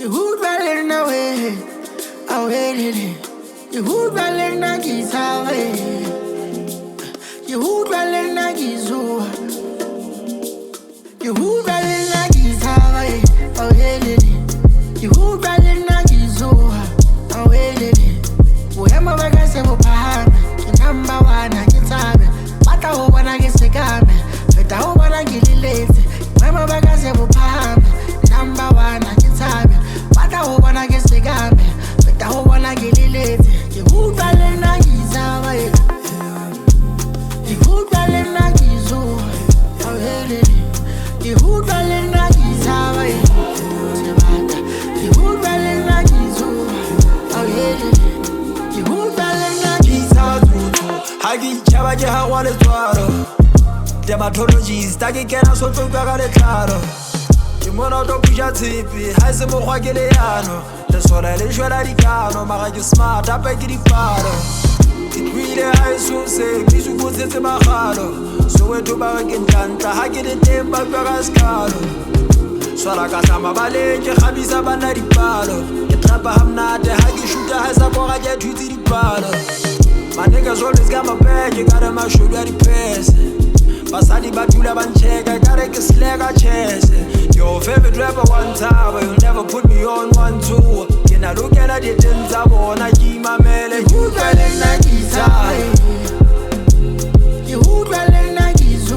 Dermatologist, da ke kena so tlo ka le tlaro. Ke mona to puja tshipi, ha se mo gwa ke le yano. Le sola le jwela dikano, mara ke smart apa ke dipalo. It really high so say, ke su go tsetse magalo. So we to ba ke ntanta, ha ke le tempa ka ka skalo. Swala ka sama bale ke khabisa bana dipalo. Ke trapa hamnate, ha ke shoota ha sa boga ke thuti dipalo. My niggas always got my back, you got my shoulder the pass. Basadi batula bancheka, gotta get slag a chest. Your favorite rapper one time, but you'll never put me on 1-2. Can I look at the things I wanna keep my mele? You got it like it's high. You got it like it's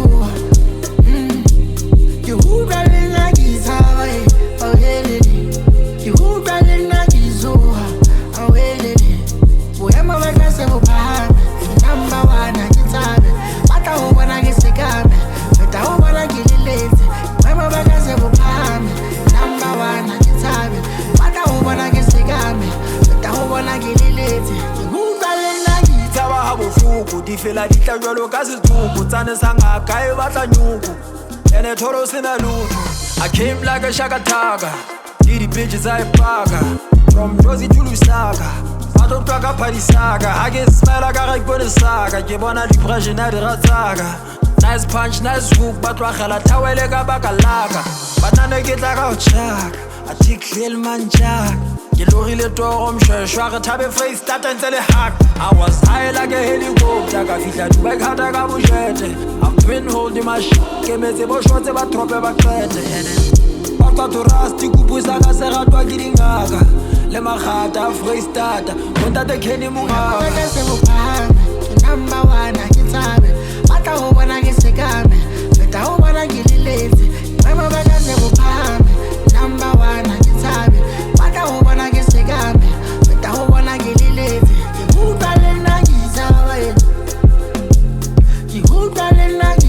you got it like it's high. Oh, yeah, you got it like it's oh, yeah. Whoever I can say, number one, I get tired. But I hope when I get sick of me. But I hope when I get lazy. Whoever I can say, number one, I get tired. But I hope when I get sick of me. But I hope when I get lazy. Who got it like it? Taba habo fuku, di fela di tla jwalo ka setuku. Tsane sanga ka e batla nyuku. Ene thoro sena lutu. I came like a shakataka. Didi bitches I paga. From Josie to Lusaka. I don't talk about the saga. I get smell like I go to saga. You wanna depression at the ratsaga. Nice punch, nice hook, but Rachela Tawele Gabakalaga. But now they get like a chuck. I take real man jack. You look really door, I'm sure. Shaka tabe face, that and tell a hack. I was high like a helicopter. I feel like back had a gabushete. I've been holding my shit. Came as a bush, what's about trope back there. Papa to Rasti, Kupusaga, Serra, getting gaga. Le magata freestata Monta te keni munga Waka se mupame Number one I get tabe Bata ho wana ke sekame Beta ho wana ke lilezi Mama baka se mupame Number one I get tabe Bata ho wana ke sekame Beta ho wana ke lilezi Ki huta le na gizawa Ki huta le na